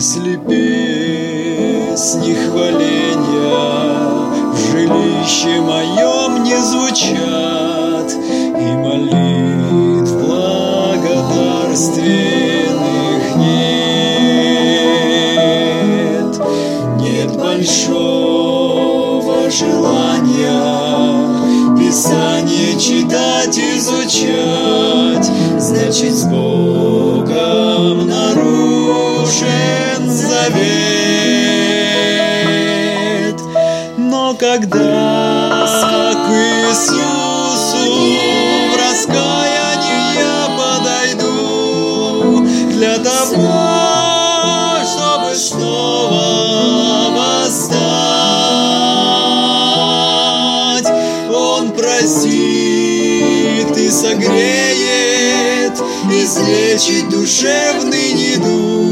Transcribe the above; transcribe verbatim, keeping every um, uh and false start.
Если песни хваления в жилище моем не звучат, и молитв благодарственных нет, нет большого желания Писание читать, изучать, значит, с Богом нарушен завет. Но когда к Иисусу в раскаянии я подойду для того, чтобы снова восстать, Он простит и согреет, излечит душевный недуг.